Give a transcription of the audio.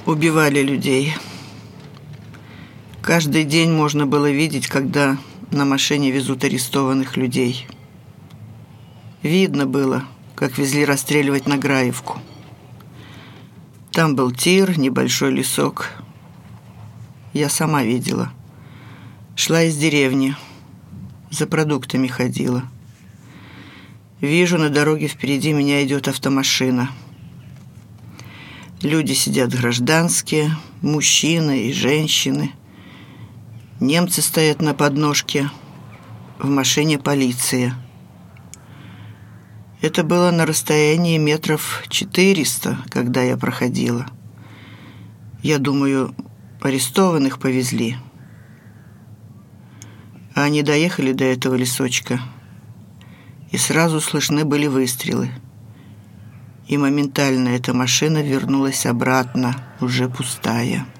Убивали людей. Каждый день можно было видеть, когда на машине везут арестованных людей. Видно было, как везли расстреливать Награевку. Там был тир, небольшой лесок. Я сама видела. Шла из деревни, за продуктами ходила. Вижу, на дороге впереди меня идет автомашина. Люди сидят гражданские, мужчины и женщины. Немцы стоят на подножке, в машине полиция. Это было на расстоянии метров 400, когда я проходила. Я думаю, арестованных повезли. А они доехали до этого лесочка, и сразу слышны были выстрелы. И моментально эта машина вернулась обратно, уже пустая.